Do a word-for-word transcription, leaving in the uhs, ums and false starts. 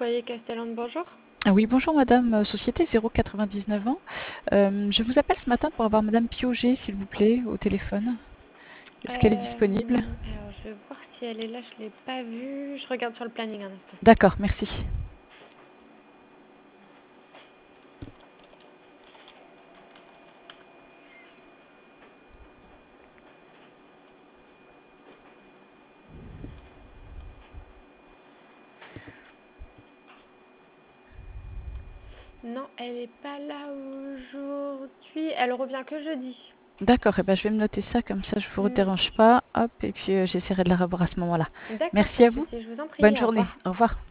Foyer Castellane, bonjour. Ah oui, bonjour madame, euh, société zéro quatre-vingt-dix-neuf ans. Euh, je vous appelle ce matin pour avoir madame Piauget, s'il vous plaît, au téléphone. Est-ce qu'elle est disponible? Euh, alors, je vais voir si elle est là, je ne l'ai pas vue. Je regarde sur le planning un instant. D'accord, merci. Non, elle n'est pas là aujourd'hui. Elle revient que jeudi. D'accord, et ben je vais me noter ça, comme ça je vous Hmm, dérange pas. Hop, et puis euh, j'essaierai de la revoir à ce moment-là. D'accord, Merci pas à de vous. souci, je vous en Bonne prie, au journée. revoir. Au revoir.